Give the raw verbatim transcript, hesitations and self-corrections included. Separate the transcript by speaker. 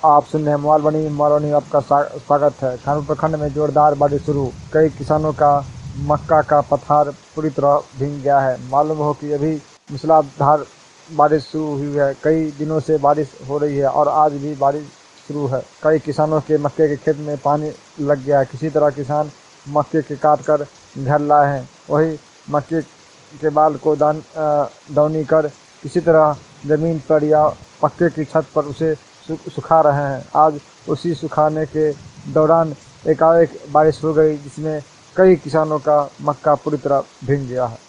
Speaker 1: आप सुन रहे हैं मोबाइल बनी मोबाइल आपका स्वागत है। खानपुर प्रखंड में जोरदार बारिश शुरू, कई किसानों का मक्का का पथार पूरी तरह भीग गया है। मालूम हो कि अभी मूसलाधार बारिश शुरू हुई है। कई दिनों से बारिश हो रही है और आज भी बारिश शुरू है। कई किसानों के मक्के के खेत में पानी लग गया है। किसी तरह किसान मक्के के काट कर घर लाए हैं, वही मक्के के बाल को दान दौनी कर किसी तरह जमीन पर या पक्के की छत पर उसे सुखा रहे हैं। आज उसी सुखाने के दौरान एकाएक बारिश हो गई, जिसमें कई किसानों का मक्का पूरी तरह भीग गया है।